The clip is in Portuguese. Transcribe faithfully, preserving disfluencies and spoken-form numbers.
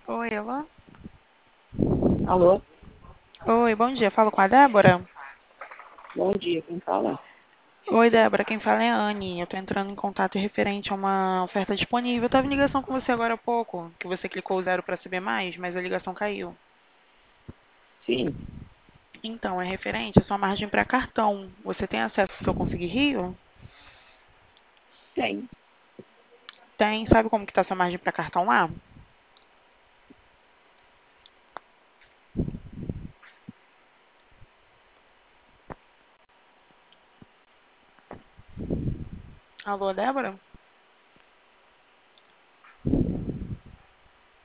Oi, alô? Alô, Oi, bom dia. Falo com a Débora? bom dia, quem fala? Oi, Débora. Quem fala é a Anne. Eu tô entrando em contato referente a uma oferta disponível. Eu tava em ligação com você agora há pouco, que você clicou o zero para saber mais, mas a ligação caiu. Sim, Então, é referente à sua margem para cartão. Você tem acesso ao seu Conseguir Rio? tem. Tem. Sabe como que tá a sua margem para cartão lá? Alô, Débora?